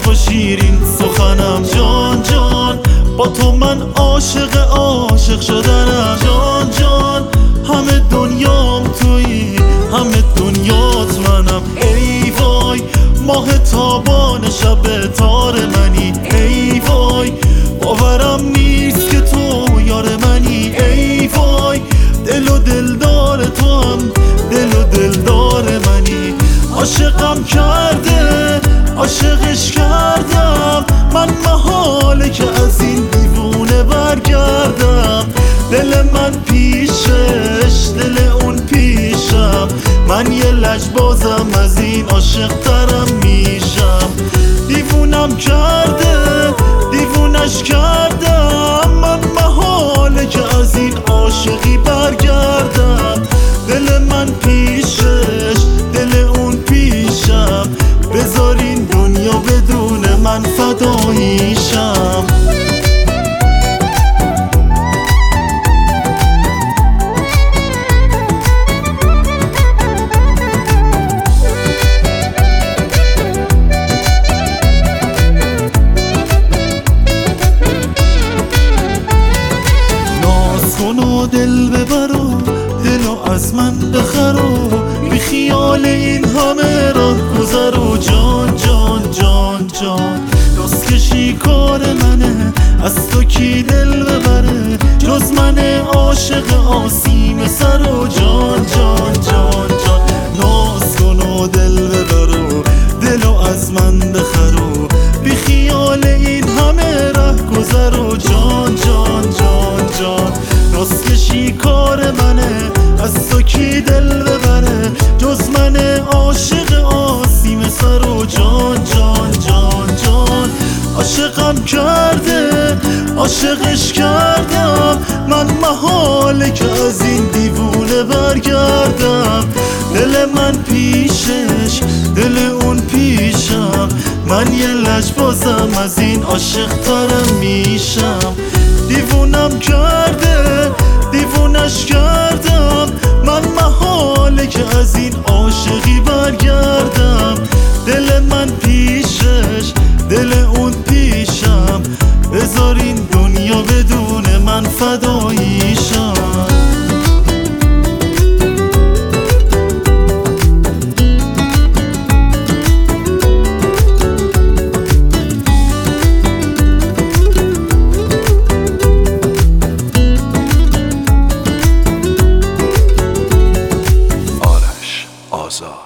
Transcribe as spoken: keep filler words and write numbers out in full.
صاف و شیرین سخنم. جان جان با تو من عاشق عاشق شدنم. جان جان همه دنیام تویی، همه دنیات منم. ای وای ماه تابان شب تار منی. ای وای باورم نیست که تو یار منی. ای وای دل و دلدار تو هم دل و دلدار منی. عاشقم کرده عاشقش کردم من، محاله که از این دیوونه برگردم. دل من پیشش دل اون پیشم، من یه لجبازم از این عاشق ترم میشم. دیوونم کرده دیوونش کردم من، محاله که از این عاشقی برگردم. دل من پیشش دل اون پیشم، بذار این دنیا بدون من فداییشم. ناز کن و دل ببر و دلو از من بخر و بی خیال این همه راه گذر و جان جان جان جان راست کشی کار منه، از تو کی دل ببره جز من عاشق آسیم سر و جان جان جان جان. ناز کن و دل ببر و دلو از من بخر و بی خیال این همه ره گذر و جان جان جان جان راست کشی کار منه، از تو کی دل ببره جز من عاشق آسیم سر و جان جان جان جان. عاشقم کرده عاشقش کردم من، محاله که از این دیوونه برگردم. دل من پیشش دل اون پیشم، من یه لجبازم از این عاشق ترم میشم. دیوونم کرده دیوونش کردم من، محاله که از این عاشقی برگردم. دل من پیشش دل اون پیشم، بذار این دنیا بدون من فداییشم. آزاد.